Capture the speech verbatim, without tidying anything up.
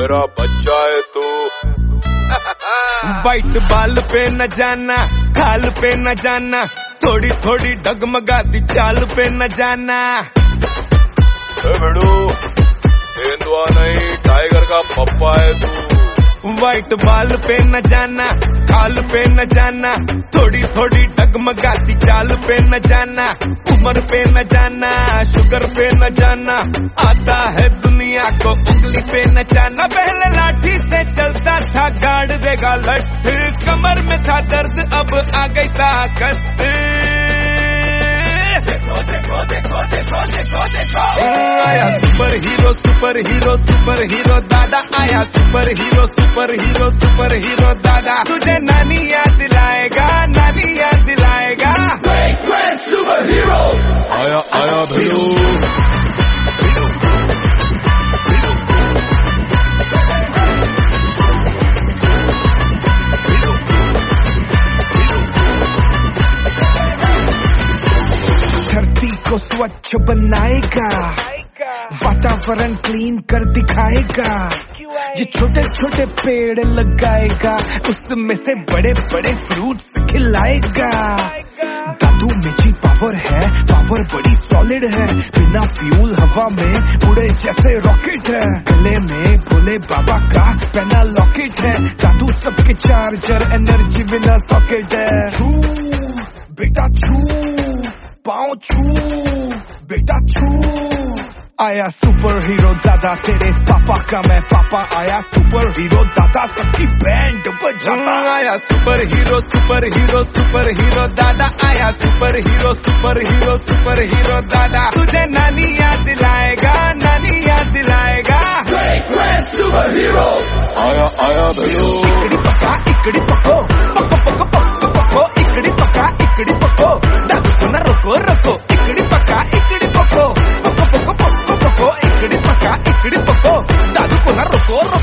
मेरा बच्चा है तू। वाइट बाल पे न जाना, खाल पे न जाना, थोड़ी थोड़ी डगमगाती चाल पे न जाना। बेड़ू तेंदुआ नहीं, टाइगर का पप्पा है तू। वाइट बाल पे न जाना, खाल पे न जाना, थोड़ी थोड़ी डगमगाती चाल पे न जाना, उम्र पे न जाना, शुगर पे न जाना, आता है दुनिया को उंगली पे न जाना। पहले लाठी से चलता था, गाड़ देगा लठ, कमर में था दर्द, अब आ गई ताकत। देखो देखो देखो देखो देखो देखो आया super hero, super hero, super hero दादा आया, super hero, super hero, super hero दादा। तुझे नानी याद दिलाएगा, नानी याद दिलाएगा। ग्रेट ग्रेट सुपर हीरो आया आया भैया। धरती को स्वच्छ बनाएगा, वातावरण क्लीन कर दिखाएगा, ये छोटे छोटे पेड़ लगाएगा, उसमें से बड़े बड़े फ्रूट्स खिलाएगा। दादू में जी पावर है, पावर बड़ी सॉलिड है, बिना फ्यूल हवा में उड़े जैसे रॉकेट है। गले में भोले बाबा का पहना लॉकेट है, दादू सबके चार्जर, एनर्जी बिना सॉकेट है। छू बेटा छू, पाँव छू बेटा छू, आया सुपर हीरो दादा, तेरे पापा का मैं पापा, आया सुपर हीरो दादा, सबकी बैंड बजाता। आया super hero, super hero, super hero दादा आया, super hero, super hero, super hero दादा। तुझे नानी याद दिलाएगा, नानी याद दिलाएगा। ग्रेट ग्रेट सुपर हीरो आया आया भैया। इकड़ी पका इकड़ी पको, पको पको पको पको, इकड़ी पका इकड़ी पको, दादू को न रोको रोको, इकड़ी पका इकड़ी पको, पको पको पको पको, इकड़ी पका इकड़ी पको, दादू को न रोको रोको।